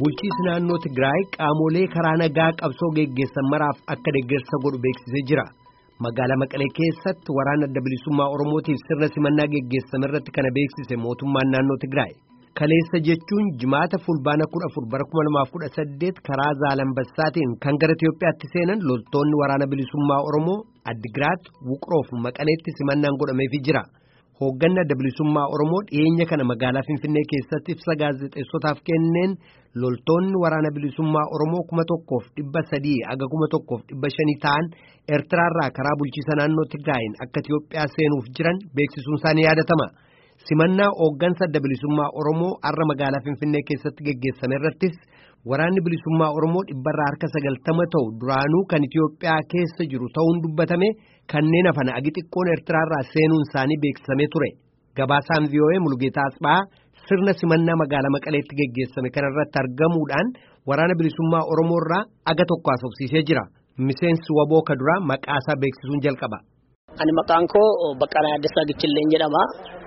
Bulchiinsi naannoo Tigraay qaamolee karaa nagaa qabsoo geggeessan maraaf akka deeggarsa godhu beeksisee jira. Magaalaa Maqalee keessatti waraana adda bilisummaa Oromootiif sirna simannaa geggeessame irratti kana beeksise mootummaan naannoo Tigraay. Kaleessa jechuun jimaata fulbaana 14 bara 2018 karaa Zaalambassaatiin kan gara Itiyoophiyaatti seenan loltoonni waraana bilisummaa Oromoo Addigiraat Wuqroof Maqaleetti simannaan godhameefii jira. Hoogganni adda bilisummaa Oromoo dhiyeenya kana magaalaa Finfinnee keessatti ibsa gaazexeessotaaf kenneen loltoonni waraana bilisummaa Oromoo 1,300 aga 1,500 ta'an Eertiraarraa karaa bulchiinsa naannoo Tigraayin akka Itiyoophiyaa seenuuf jiran beeksisuun isaanii yaadatama. Simannaa hooggansa adda bilisummaa Oromoo har'a magaalaa Finfinnee keessatti geggeessame irrattis waraanni bilisummaa Oromoo 90% ta'u duraanuu kan Itiyoophiyaa keessa jiru ta'uun dubbatame kanneen hafan agi xiqqoon Eertiraarraa seenuun isaanii beeksifamee ture. Gabaasaan VOA Mulugeetaa Asbaa sirna simannaa magaalaa Maqaleetti geggeessame kanarratti argamuudhaan waraana bilisummaa Oromoo irraa aga tokko haasofsiisee jira. Miseensi Waboo Kaduraa maqaasaa beeksisuun jalqaba. Ani maqaan koo Baqqanaa Yaddasaa Gichilleen jedhama.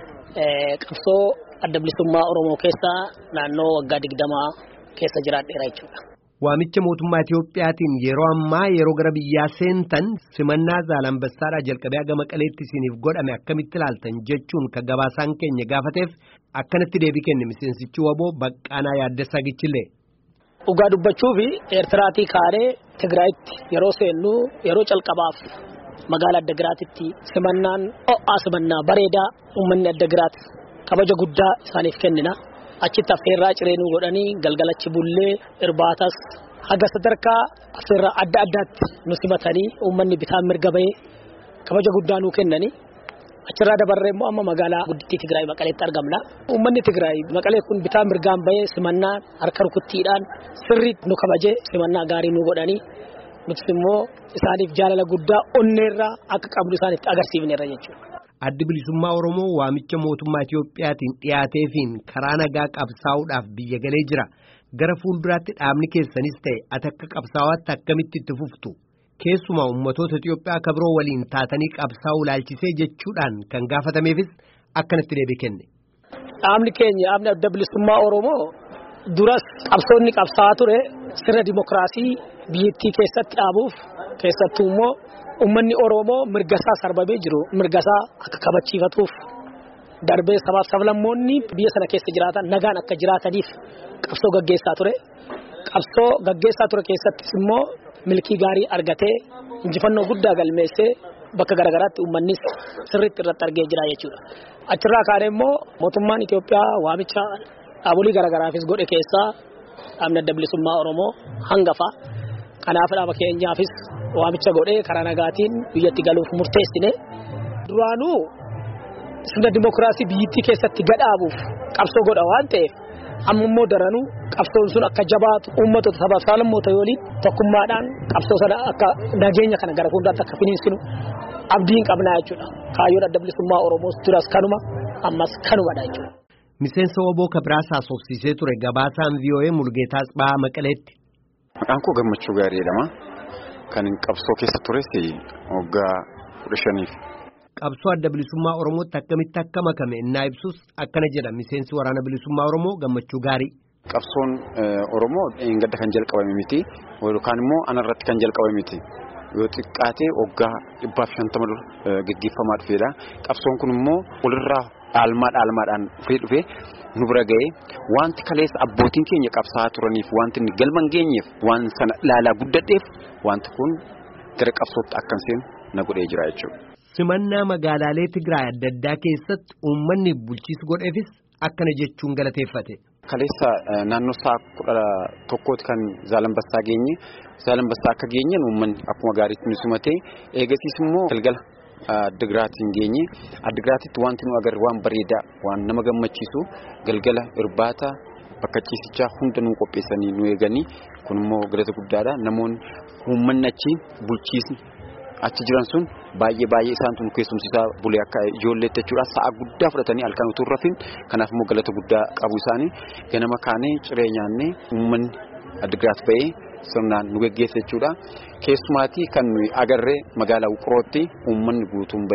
Qabsoo adda bilisummaa Oromoo keessa naannoo waggaa 20 keessa jiraadheera jechuudha. Waamicha mootummaa Itiyoophiyaatiin yeroo ammaa yeroo gara biyyaa seentan simannaa Zaalambassaadhaa jalqabee aga Maqaleetti isiniif godhame akkamitti ilaaltan jechuun kan gabaasaan keenya gaafateef akkanatti deebii kenne miseensichi Waboo Baqqanaa Yaddasaa Gichillee. Dhugaa dubbachuuf Eertiraatii kaanee Tigraayitti yeroo seennu yeroo calqabaaf magaalaa Addigiraatitti simannaan ho'aa simannaa bareedaa uummanni Addigiraat kabaja guddaa isaaniif kennina. Achitti affeerraa cireenuu godhanii galgalachi bullee irbaatas haga sadarkaa affeerraa adda addaatti nu simatanii uummanni bitaan mirga bahee kabaja guddaa nuu kennanii. Achirraa dabarree immoo amma magaalaa guddittii Tigraay Maqaleetti argamna. Uummanni Tigraay Maqalee kun bitaan mirgaan bahee simannaa harka rukuttiidhaan sirriitti nu kabajee simannaa gaarii nu godhanii nuti immoo isaaniif jaalala guddaa onneerraa akka qabnu isaanitti agarsiifneerra jechuudha. Addi bilisummaa Oromoo waamicha mootummaa Itiyoophiyaatiin dhiyaateefiin karaa nagaa qabsaa'uudhaaf biyya galee jira. Gara fuulduraatti dhaabni keessanis ta'e ati akka qabsaa'aatti akkamitti itti fuftu? Keessumaa ummatoota Itiyoophiyaa kabiroo waliin taatanii qabsaa'uu ilaalchisee jechuudhaan kan gaafatameefis akkanatti deebii kenne. Dhaabni keenya dhaabni adda bilisummaa Oromoo duras qabsoonni qabsaa'aa ture sirna dimokiraasii biyyattii keessatti dhaabuuf keessattuu immoo uummanni Oromoo mirgasaa sarbamee jiru mirgasaa akka kabachiifatuuf darbee sabaaf sablammoonni biyya sana keessa jiraatan nagaan akka jiraataniif qabsoo gaggeessaa ture. Qabsoo gaggeessaa ture keessattis immoo milkii gaarii argatee injifannoo guddaa galmeessee bakka garagaraatti uummannis sirriitti irratti argee jira jechuudha. Achirraa kaanee immoo mootummaan Itiyoophiyaa waamicha dhaabolee garagaraafis godhe keessaa dhaabni adda bilisummaa Oromoo hangafa. Kanaaf dhaaba keenyaafis waamicha godhee karaa nagaatiin biyyatti galuuf murteessine. Duraanuu sirna dimokiraasii biyyattii keessatti gadhaabuuf qabsoo godha waan ta'eef amma immoo daranuu qabsoon sun akka jabaatu uummattoota sabaaf sablammoota waliin tokkummaadhaan qabsoo sana akka nageenya kana gara fuulduraatti akka finiinsinu abdiin qabnaa jechuudha. Kaayyoon adda bilisummaa Oromoos duras kanuma ammas kanumadha jechuudha. Miseensa Waboo Kabiraas haasofsiisee ture gabaasaan VOA Mulugeetaa Asbaa Maqaleetti. Maqaan koo Gammachuu Gaarii jedhama. Kan qabsoo keessa tures waggaa 15. Qabsoo adda bilisummaa Oromootti akkamitti akka makame innaa ibsus akkana jedha miseensi waraana bilisummaa Oromoo Gammachuu Gaarii. Qabsoon Oromoo gadda kan jalqabame miti yookaan immoo anarratti kan jalqabame miti. Yoo xiqqaatee waggaa 150 dura gaggeeffamaa dhufeedha. Qabsoon kun immoo walirraa dhaalmaadhaan firii dhufee nu bira ga'ee wanti kaleessa abbootiin keenya qabsaa'aa turaniif wanti inni galman geenyeef waan sana ilaalaa guddadheef wanti kun gara qabsootti akkan seenu na godhee jira jechuudha. Simannaa magaalaalee Tigraay adda addaa keessatti uummanni bulchiinsa godheefis akkana jechuun galateeffate. Kaleessa naannoo sa'a 11 kan Zaalambassaa geenye Zaalambassaa akka geenyeen uummanni akkuma gaariitti nu simatee eegasiis immoo galgala Addigiraatiin geenye Addigiraatitti wanti nu agarre waan bareedaa waan nama gammachiisu galgala irbaata bakka ciisichaa hunda nu qopheessanii nu eeganii kun immoo galata guddaadha. Namoonni uummanni achi bulchiisni achi jiran sun baay'ee isaantu nu keessumsiisaa bulee akka ijoolleetti jechuudha. Sa'a guddaa fudhatanii halkan utuu rafin kanaaf immoo galata guddaa qabu isaanii ganama kaanee ciree nyaannee uummanni Addigiraat ba'ee sirnaan nu geggeessa jechuudha. Keessumaatii kan nuyi agarree magaalaa Wuqrootti uummanni guutuun ba'ee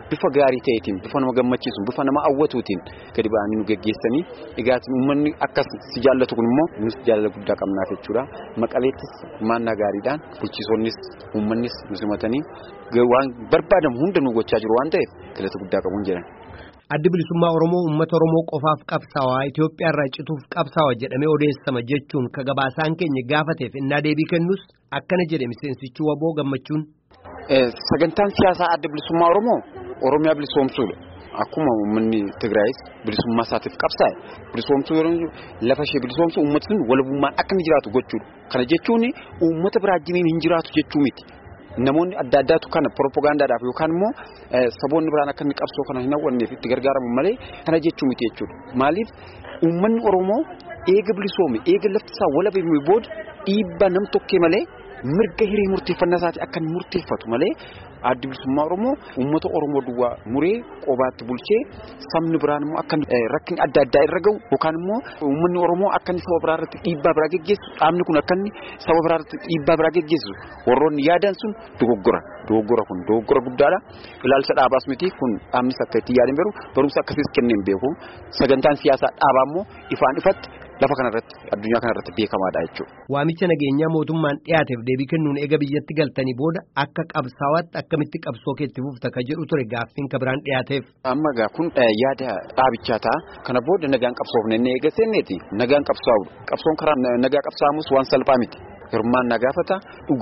bifa gaarii ta'eetiin bifa nama gammachiisuun bifa nama hawwatuutiin gadi ba'anii nu geggeessanii egaa uummanni akkas si jaallatu kun immoo nus jaalala guddaa qabnaaf jechuudha. Maqaleettis maannaa gaariidhaan bulchiisonnis uummannis nu simatanii waan barbaadamu hunda nu gochaa jiru waan ta'eef galata guddaa qabuun jedhan. Addi bilisummaa Oromoo uummata Oromoo qofaaf qabsaawaa Itoophiyaa irraa cituuf qabsaawaa jedhamee odeessama jechuun ka gabaasaan keenya gaafateef innaa deebii kennus akkana jedhe miseensichi waboo gammachuun. Sagantaan siyaasaa adda bilisummaa Oromoo Oromiyaa bilisoomsuudha. Akkuma uummanni Tigraayis bilisummaa isaatiif qabsaa'e bilisoomsuu lafa ishee bilisoomsuu uummatni sun walabummaan akka inni jiraatu gochuudha. Kana jechuun uummata biraa wajjin hin jiraatu jechuu miti. Namoonni adda addaatu kana propagaandaadhaaf yookaan immoo saboonni biraan akka inni qabsoo kana hin hawwanneef itti gargaaramu malee kana jechuu miti jechuudha. Maaliif uummanni Oromoo eega bilisoome eega lafti isaa walabame booda dhiibbaa nam tokkee malee mirga hiree murteeffannaa isaati akka inni murteeffatu malee addi bilisummaa Oromoo uummata Oromoo duwwaa muree qobaatti bulchee sabni biraan immoo akka rakkin adda addaa irra gahu yookaan immoo uummanni Oromoo akka inni saba biraa irratti dhiibbaa biraa geggeessu dhaabni kun akka inni saba biraa irratti dhiibbaa biraa geggeessu warroonni yaadan sun dogoggora kun dogoggora guddaadha. Ilaalcha dhaabaas miti kun dhaabnis akka itti yaadan beeku barumsa akkasiis kenneen beeku sagantaan siyaasaa dhaabaa immoo ifaan ifatti lafa kanarratti addunyaa kanarratti beekamaadha jechuudha. Waamicha nageenyaa mootummaan dhiyaateef deebii kennuun eega biyyatti galtanii booda akka qabsaawaatti akkamitti qabsoo keetti fufta ka jedhu ture gaaffiin ka biraan dhiyaateef. Amma gaa kun yaada dhaabichaa ta'a. Kana booda nagaan qabsoofne inni eega seenneeti nagaan qabsaa'u. Qabsoon karaa nagaa qabsaamus waan salphaa miti. Hirmaan gaafata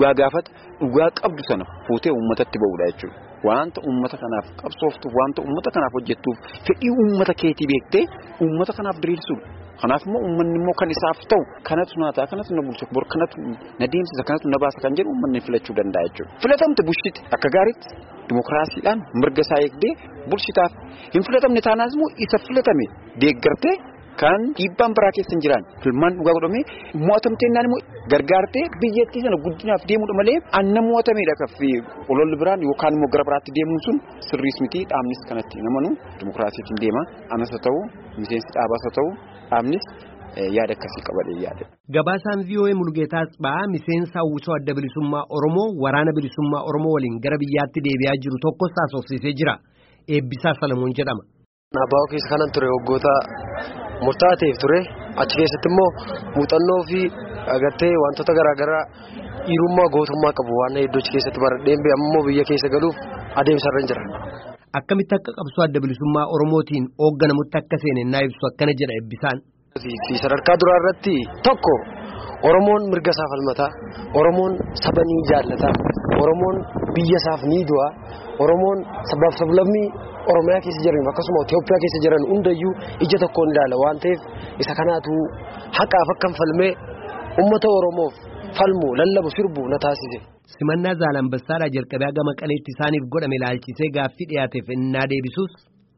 dhugaa qabdu sana fuutee uummatatti ba'uudha jechuudha. Wanta uummata kanaaf qabsooftuuf wanta uummata kanaaf hojjettuuf fedhii uummata keetii beektee uummata kanaaf diriirsuudha. Kanaaf immoo uummanni immoo kan isaaf ta'u kanatu naataa kanatu na bulcha bor kanatu na deemsisa kanatu na baasa kan jedhu uummanni filachuu danda'a jechuudha. Filatamte bulchiti akka gaariitti dimokiraasiidhaan mirga isaa eegdee bulchitaaf hin filatamne taanaas immoo isa filatame deeggartee kan dhiibbaan biraa keessa hin jiraan filmaan dhugaa godhamee mo'atamteennaan immoo gargaartee biyyattii sana guddinaaf deemuudha malee anna mo'atameedha kaffi ololli biraan yookaan immoo gara biraatti deemuun sun sirriis miti dhaabnis kanatti namanu dimokiraasiitiin deema anas haa ta'u miseensi dhaabaas haa ta'u dhaabnis yaada akkasii qabadee yaada. Gabaasaan VOA Mulgeetaas ba'aa miseensa hawwisoo adda bilisummaa Oromoo waraana bilisummaa Oromoo waliin gara biyyaatti deebi'aa jiru tokkos haasofsiisee jira. Eebbisaa Salamuun jedhama. Naabaa keessa kanan ture waggoota murtaateef ture achi keessatti immoo muuxannoo fi agartee wantoota garaagaraa dhiirummaa gootummaa qabu waan hedduu achi keessatti baradheen ammoo biyya keessa galuuf adeemsarra hin jira. Akkamitti akka qabsoo adda bilisummaa Oromootiin hoogganamutti akka seene naa ibsu akkana jedha Eebbisaan. Sadarkaa duraa irratti tokko Oromoon mirga isaa falmata, Oromoon saba ni jaallata, Oromoon biyya isaaf ni du'a, Oromoon sabaaf sablammii Oromiyaa keessa jiran akkasuma Itoophiyaa keessa jiran hundayyuu ija tokkoon ilaala waan ta'eef isa kanaatu haqaaf akkan falmee uummata Oromoof falmu lallabu sirbu na taasise. Simannaa Zaalambassaadhaa jalqabee haga Maqaleetti isaaniif godhame ilaalchisee gaaffii dhiyaateef innaa deebisuus.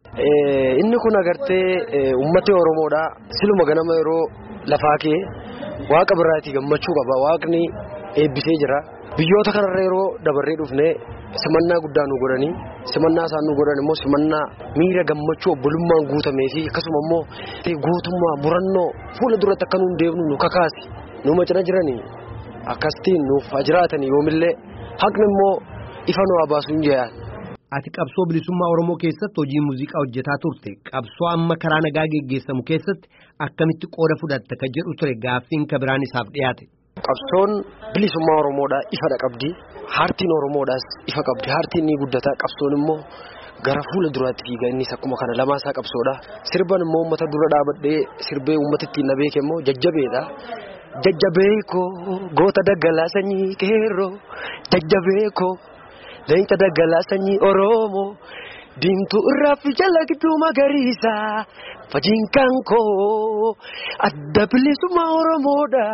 Inni kun agartee uummata Oromoodha siluma ganama yeroo lafaa kee waaqa biraatii gammachuu qaba waaqni eebbisee jira biyyoota kanarra yeroo dabarree dhufne simannaa guddaa nu godhanii simannaa isaan nu godhan immoo simannaa miira gammachuu obbolummaan guutamee fi akkasuma immoo gootummaa murannoo fuula duratti akka nuun deemnu nu kakaasi nu macina jiranii akkasitiin nuuf jiraatanii yoomillee haqni immoo ifa nu baasuun jeyaan. Ati qabsoo bilisummaa Oromoo keessatti hojii muuziqaa hojjetaa turte qabsoo amma karaa nagaa geggeessamu keessatti akkamitti qooda fudhatta ka jedhu ture gaaffiin ka biraan isaaf dhiyaate. Qabsoon bilisummaa Oromoodhaa ifadha qabdi haartiin Oromoodhaas ifa qabdi haartiin ni guddata qabsoon immoo gara fuula duraatti fiiga innis akkuma kana lamaasaa qabsoodha sirban immoo uummata dura dhaabadhee sirbee uummata ittiin na beeke immoo jajjabeedha. Jajjabeekoo goota daggalaa sanyii keerroo jajjabeekoo. Leenca daggalaa sanyii Oromoo diimtuu irraa fi jala gidduu magariisa fajiinkaan koo adda bilisummaa Oromoodha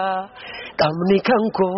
dhaabni kan koo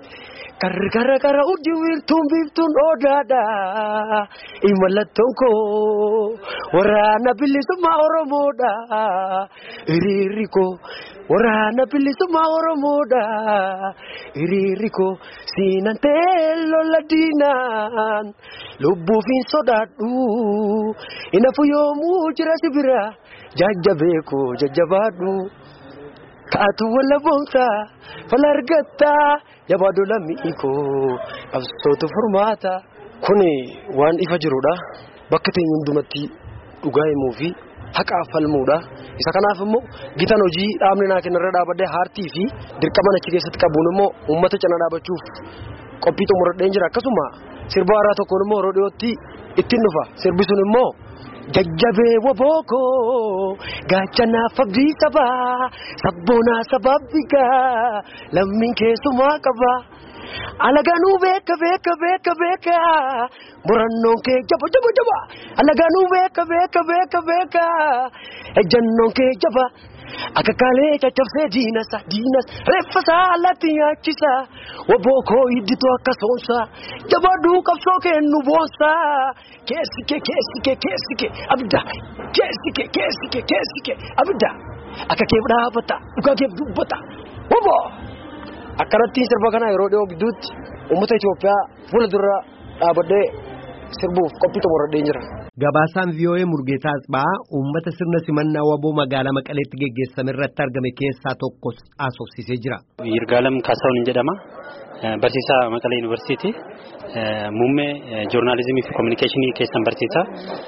Karra urjii wiirtuun biiftuun odaadha imallattoon koo waraana bilisummaa Oromoodha hiriirri koo waraana bilisummaa Oromoodha hiriirri koo siinan teelloo ladinaan lubbuufiin sodaadhu inafu yoomuu jira sibira jajjabeekoo jajjabaadhu kaatu wala boonsa falargatta jabaadhu lammiikoo qabsootu furmaata kuni waan ifa jirudha bakka ta'e hundumatti dhugaa himuu fi haqa falmuudha. Isa kanaaf immoo gitan hojii dhaabni naa kennarra dhaabadde haartii fi dirqama achi keessatti qabuun immoo uummata cina dhaabachuuf qophii xumuradheen jira. Akkasuma sirba haaraa tokkoon immoo yeroo dhiyootti ittiin dhufa. Sirbi sun immoo jajjabee wabooko gaachanaaf abdii sabaa sabboonaa sababbigaa lammiin keessumaa qaba. Alaganuu beeka murannoon kee jaba alaganuu beeka ejjannoon kee jaba akka kalee caccabsee diinas reeffasaa alatti nyaachisa wabookoo hidditu akka soonsaa jabaaduu qabsoo kennu boonsaa keessi kee abidda keessi kee abidda akka keef dhaabata dhugaa keef dubbata waboo. Akkanatti sirba kana yeroo dhiyoo gidduutti uummata Itoophiyaa fuula dura dhaabadhee sirbuuf qophii xumuradhee jira. Gabaasaan VOA Mulugeetaa Asba'aa uummata sirna simannaa waboo magaalaa Maqaleetti geggeessame irratti argame keessaa tokko haasofsiisee jira. Yirgaalem Kaasaawun jedhama. Barsiisaa Maqalee Yuunivarsiitii. Muummee joornaalizimii fi kominikeeshinii keessan barsiisa.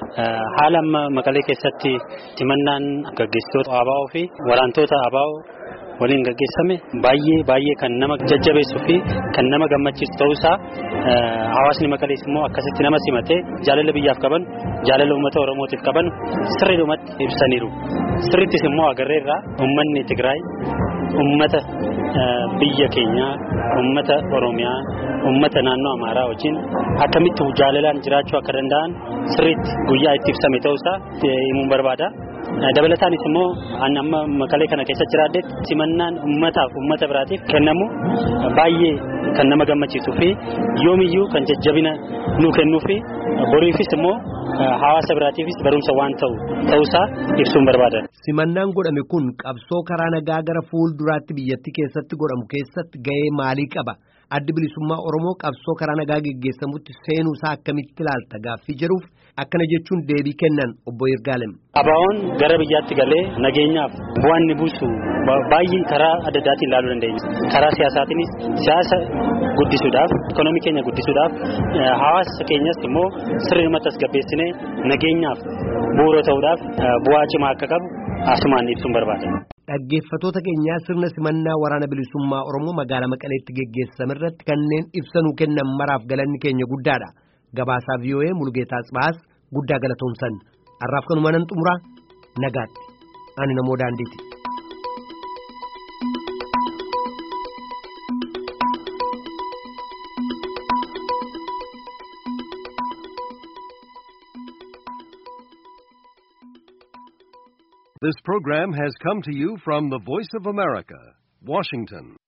Haala amma Maqalee keessatti simannaan gaggeessitoota ABO fi waraantoota ABO waliin gaggeessame baay'ee kan nama jajjabeessuu fi kan nama gammachiisu ta'uusaa hawaasni Maqalees immoo akkasitti nama simatee jaalala biyyaaf qaban jaalala uummata Oromootiif qaban sirriidhumatti ibsaniiru. Sirrittis immoo agarreerraa uummanni Tigraay uummata biyya keenyaa uummata Oromiyaa uummata naannoo Amaaraa wajjin akkamitti jaalalaan jiraachuu akka danda'an sirriitti guyyaa itti ibsame ta'uusaa himuun barbaada. Dabalataanis immoo amma Maqalee kana keessa jiraadde simannaan uummata biraatiif kennamu baay'ee kan nama gammachiisuu fi yoomiyyuu kan jajjabina nu kennuu fi boriifis immoo hawaasa biraatiifis barumsa waan ta'uusaa ibsuun barbaada. Simannaan godhame kun qabsoo karaa nagaa gara fuulduraatti biyyattii keessatti godhamu keessatti gahee maalii qaba? Addi bilisummaa Oromoo qabsoo karaa nagaa geggeessamutti seenuusaa akkamitti ilaalta gaaffii jedhuuf akkana jechuun deebii kennan obbo Yirgaalem. ABO'n gara biyyaatti galee nageenyaaf bu'aan ni buusu baay'ee karaa adda addaatiin ilaaluu dandeenya. Karaa siyaasaatiinis siyaasa guddisuudhaaf ikonoomii keenya guddisuudhaaf hawaasa keenyas immoo sirriitti tasgabbeessinee nageenyaaf bu'uura ta'uudhaaf bu'aa cimaa akka qabu asumaan ibsuun barbaada. Dhaggeeffattoota keenyaa sirna simannaa waraana bilisummaa Oromoo magaalaa Maqaleetti geggeessame irratti kanneen ibsanuu kennan maraaf galanni keenya guddaadha. Gabaasaa VOA Mulugeetaa Asba'aas guddaa galatoomsan. Har'aaf kanuma nan xumuraa nagaatti. Ani namoo daandiiti. This program has come to you from the Voice of America, Washington.